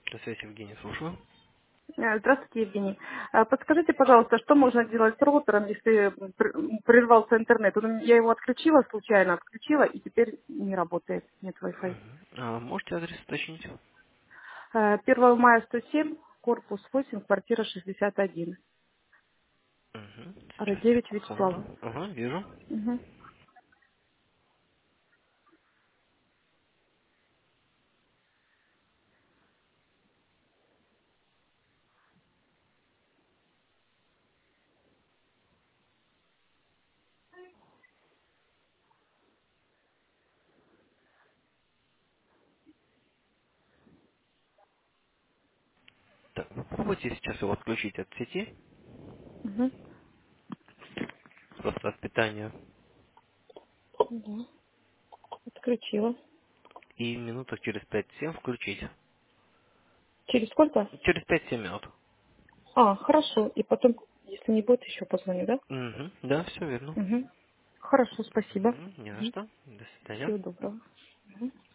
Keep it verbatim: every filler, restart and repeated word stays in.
До связи, Евгений, слушаю. Э, Здравствуйте, Евгений. Э, Подскажите, пожалуйста, что можно делать с роутером, если пр- прервался интернет? Он у меня- Я его отключила случайно, отключила, и теперь не работает, нет Wi-Fi. Мгм. А можете адрес уточнить? Э, первого мая сто семь, корпус восемь, квартира шестьдесят один. Угу. Сейчас, Радевич Вячеслав. секунду. Ага, вижу. Мгм. Так, попробуйте сейчас его отключить от сети, Мгм. просто от питания, Да, отключила. и минутах через пять-семь включить. Через сколько? Через пять-семь минут. А, хорошо. И потом, если не будет, еще позвоню, да? Угу. Да, все верно. Угу. Хорошо, спасибо. Мгм. Не на Мгм. что. До свидания. Всего доброго. Мгм.